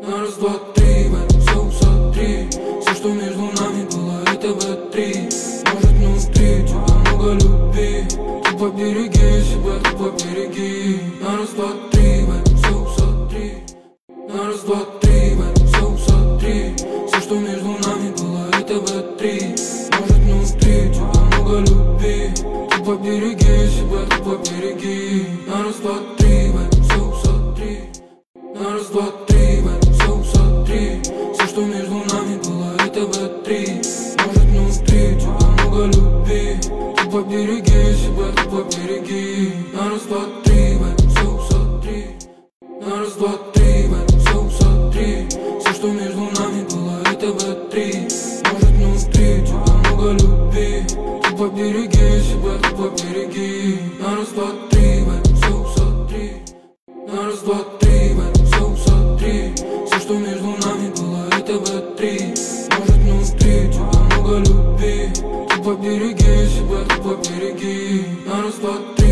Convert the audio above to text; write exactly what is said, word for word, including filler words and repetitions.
На раз, два, три, в этом все усмотри. Все, что между нами было, это вэ три. Может внутри тебя много любви. Ты побереги себя, ты побереги. На раз, два, три, в этом все усмотри. На раз, два, три, в этом все усмотри. Все, что между нами было, это вэ три. Может внутри тебя много любви. Ты побереги себя, ты побереги. На раз, два, три, в этом все усмотри. На раз, два, три, в этом все усмотри. Все, что между нами было, это вэ три. Может внутри тебя много любви. Ты побереги себя, ты побереги. На раз, два, три, в этом все усмотри. На раз, два, три, в этом все усмотри. Все, что между нами было, это вэ три. Может внутри тебя много любви. Ты побереги себя, ты побереги. На раз, два, три, в этом все усмотри. На раз, два, три, в этом все усмотри. Все, что между нами было, это вэ три. Может внутри тебя много любви. Ты побереги себя, ты побереги. На раз, два, три.